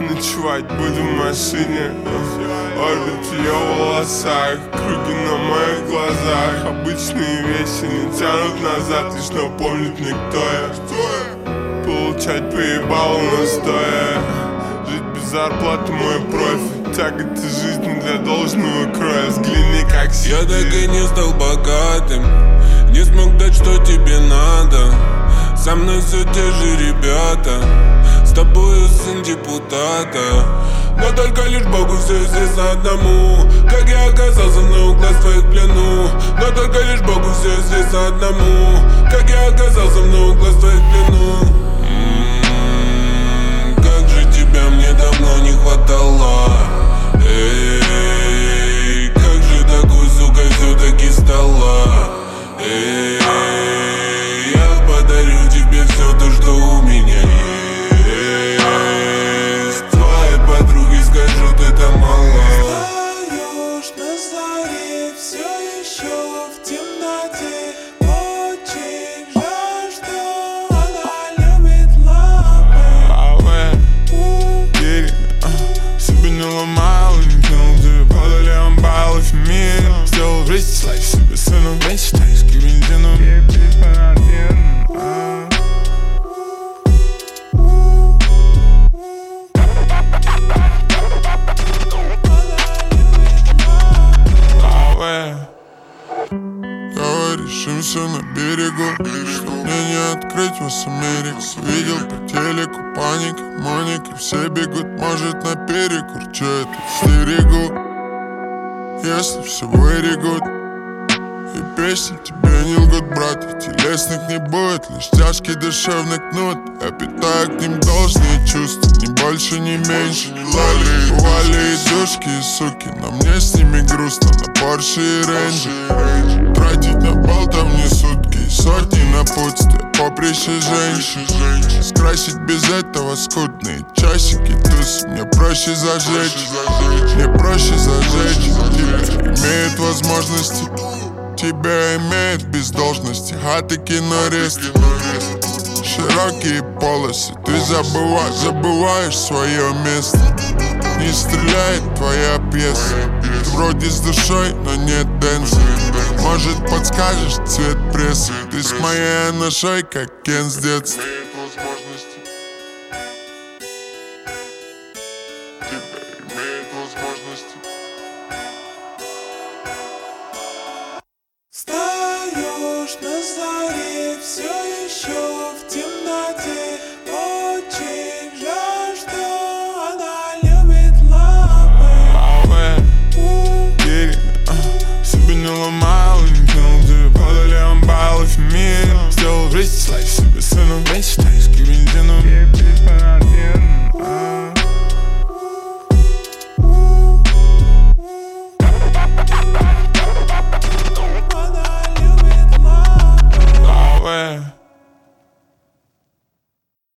Ночевать буду в машине, орбит ее в волосах, круги на моих глазах. Обычные вещи не тянут назад, лишь напомнит мне, кто я. Получать поебало настоя, жить без зарплаты мой профиль. Тяготы жизни для должного кроя, взгляни как сидит. Я так и не стал богатым, не смог дать, что тебе надо. Со мной все те же ребята, с тобою сын депутата. Но только лишь Богу все известно одному, как я оказался на углах твоих плену. Но только лишь Богу все известно одному, как я оказался на углах твоих плену. Как же тебя мне давно не хватало. Эй, как же такой, сука, все-таки стала. Эй, я подарю тебе все то, что у меня есть. Твоей подруге скажу, ты там мало. Встаешь на заре, все еще в темноте. Очень жаль, что она любит лавы. Берег, себе не ломал, не кинул тебе падали амбалы в мире. Сделал весь лайф себе сыном, мечтай с бензином. Давай решимся на берегу, что мне не открыть вас Америку. Видел по телеку паника, Моника, все бегут, может наперекур. Че я тут стерегу, если все вырегут. И песни тебе не лгут, брат, и телесных не будет, лишь тяжкий душевный кнут. Я питаю к ним должные чувства, ни больше, ни меньше. Вали и душки, и суки, но мне с ними грустно. На Порше и Рейнджи тратить на болтов не сутки, и сотни напутствия, поприще женщин. Скрасить без этого скудные часики, туз. Мне проще зажечь, мне проще зажечь. Тебя имеют возможности, тебя имеют без должности. Хаты, кино, рест, широкие полосы. Ты забываешь свое место. Не стреляет твоя пьеса. Ты вроде с душой, но нет дэнса. Может подскажешь цвет прессы? Ты с моей ношей, как Кен с детства.